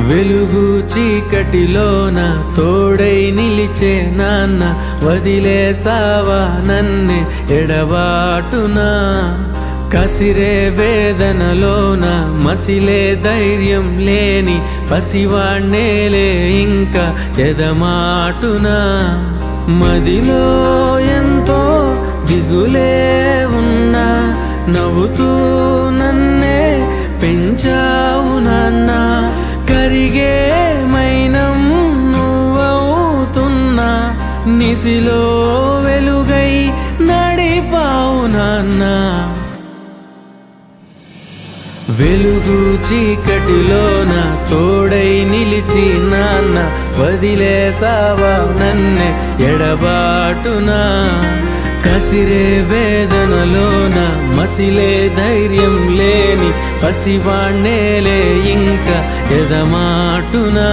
వెలుగు చీకటిలోన తోడై నిలిచే నాన్న వదిలేసావా నన్నే ఎడబాటునా కసిరే వేదనలోన మసిలే ధైర్యం లేని పసివాణ్ణేలే ఇంకా ఎదమాటునా మదిలో ఎంతో దిగులే ఉన్నా నవ్వుతూ నన్నే పెంచావు నాన్న కరిగే మైనం నువ్వవుతున్నా నిసిలో వెలుగై నడిపావు నాన్న వెలుగు చీకటిలోన తోడై నిలిచి నాన్న వదిలేసావా నన్నే ఎడబాటునా కసిరే వేదనలోన మసిలే ధైర్యం లేని పసివాణ్ణేలే ఇంకా ఎదమాటునా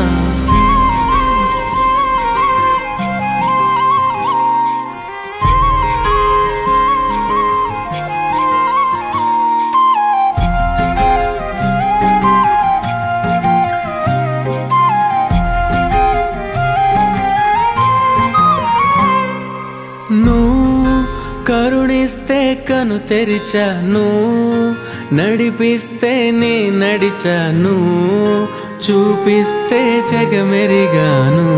కరుణిస్తే కను తెరిచాను నడిపిస్తే నే నడిచాను చూపిస్తే జగమెరిగాను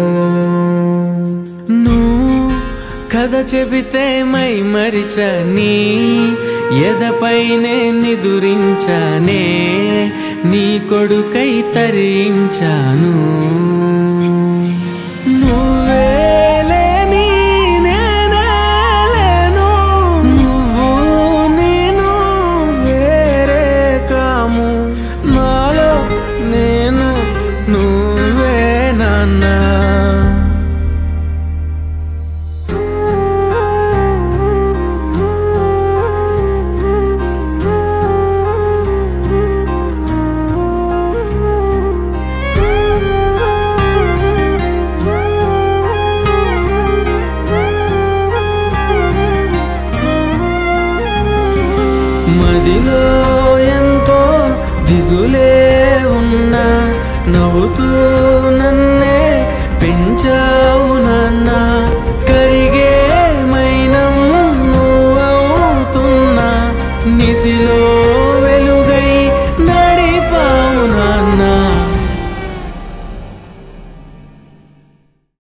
నువ్వు కథ చెబితే మై మరిచని ఎదపైనే నిదురించానే నీ కొడుకై తరించాను మదిలో ఎంతో దిగులే ఉన్నా నవ్వుతూ నన్నే పెంచా